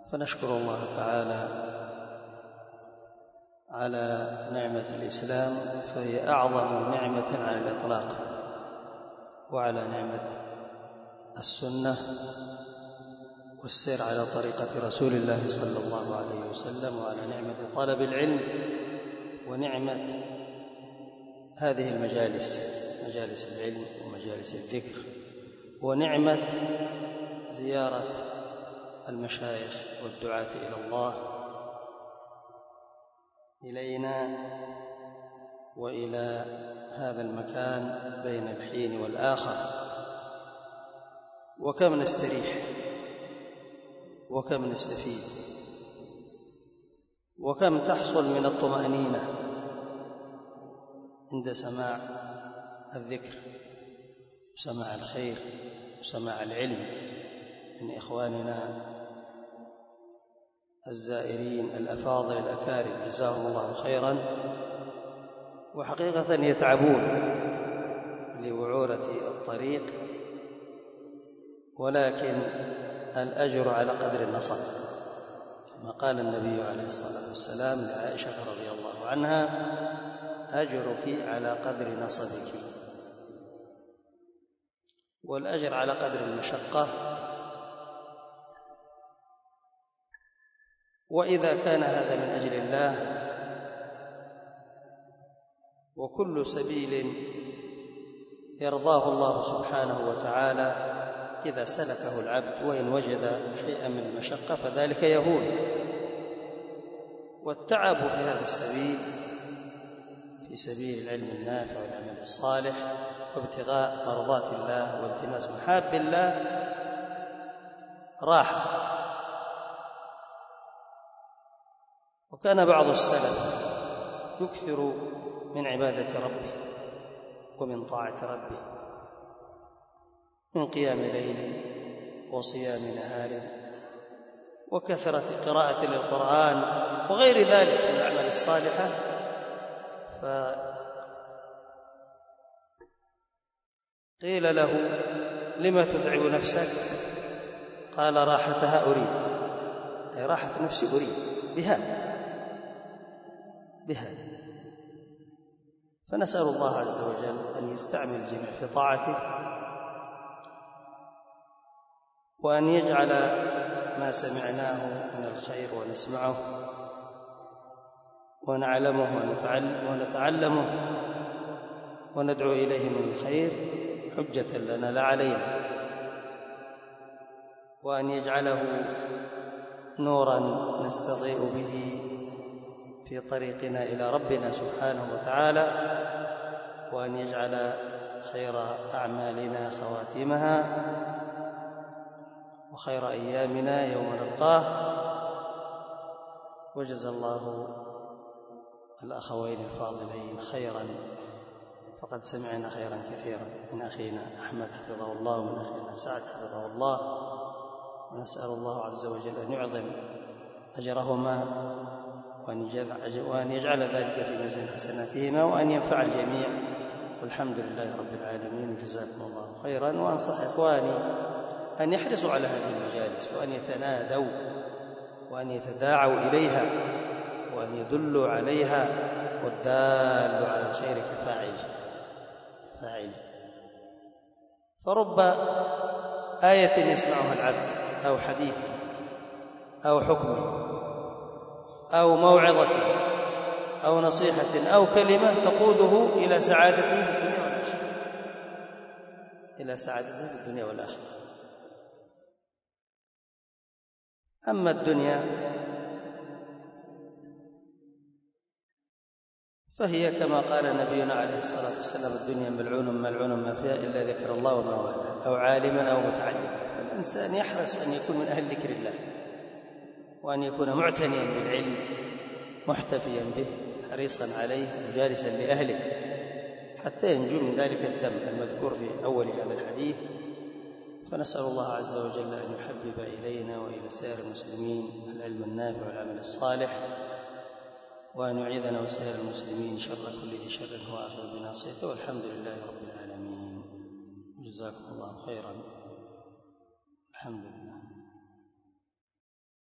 فنشكر الله تعالى على نعمة الإسلام، فهي أعظم نعمة على الإطلاق، وعلى نعمة السنة والسير على طريقة رسول الله صلى الله عليه وسلم، وعلى نعمة طلب العلم، ونعمة هذه المجالس، مجالس العلم ومجالس الذكر، ونعمة زيارة المشايخ والدعاة إلى الله إلينا وإلى هذا المكان بين الحين والآخر. وكم نستريح وكم نستفيد وكم تحصل من الطمأنينة عند سماع الذكر وسماع الخير وسماع العلم من إخواننا الزائرين الأفاضل الأكارم، جزاهم الله خيرا. وحقيقة يتعبون لوعورة الطريق، ولكن الأجر على قدر النصب، كما قال النبي عليه الصلاة والسلام لعائشة رضي الله عنها: أجرك على قدر نصبك. والأجر على قدر المشقة. وإذا كان هذا من أجل الله، وكل سبيل يرضاه الله سبحانه وتعالى إذا سلكه العبد وإن وجد شيئا من المشقة فذلك يهون. والتعب في هذا السبيل، في سبيل العلم النافع والعمل الصالح وابتغاء مرضات الله والتماس محاب الله، راحة. وكان بعض السلف يكثر من عبادة ربه ومن طاعة ربه، من قيام ليل وصيام نهار وكثرة قراءة للقرآن وغير ذلك من الأعمال الصالحة. فقيل له: لما تتعب نفسك؟ قال: راحتها أريد، أي راحة نفسي أريد بهذا. فنسأل الله عز وجل أن يستعمل الجميع في طاعته، وأن يجعل ما سمعناه من الخير ونسمعه ونعلمه ونتعلمه وندعو إليه من الخير حجة لنا لا علينا، وأن يجعله نورا نستضيء به في طريقنا إلى ربنا سبحانه وتعالى، وأن يجعل خير أعمالنا خواتمها، وخير أيامنا يوم نلقاه. وجزى الله الأخوين الفاضلين خيرا، فقد سمعنا خيرا كثيرا من أخينا أحمد حفظه الله ومن أخينا سعد حفظه الله، ونسأل الله عز وجل أن يعظم أجرهما وأن يجعل ذلك في ميزان حسناتهما، وأن ينفع الجميع. والحمد لله رب العالمين، وجزاكم الله خيرا. وأنصح إخواني أن يحرصوا على هذه المجالس، وأن يتنادوا وأن يتداعوا إليها، وأن يدلوا عليها، والدال على الخير كفاعله. فرب آية يسمعها العبد أو حديث أو حكم أو موعظة أو نصيحة أو كلمة تقوده إلى سعادته في الدنيا والآخرة، إلى سعادته في الدنيا والآخرة. أما الدنيا فهي كما قال نبينا عليه الصلاة والسلام: الدنيا ملعون ما فيها إلا ذكر الله وما والاه، أو عالما أو متعلما. فالإنسان يحرص أن يكون من أهل ذكر الله، وأن يكون معتنيا بالعلم محتفيا به حريصا عليه مجالسا لأهله، حتى ينجو من ذلك الذم المذكور في أول هذا الحديث. فنسأل الله عز وجل أن يحبب إلينا وإلى سائر المسلمين العلم النافع والعمل الصالح، وأن يعيذنا وسائر المسلمين شر كل ذي شر هو آخر بناصيته. والحمد لله رب العالمين، جزاكم الله خيرا. الحمد لله.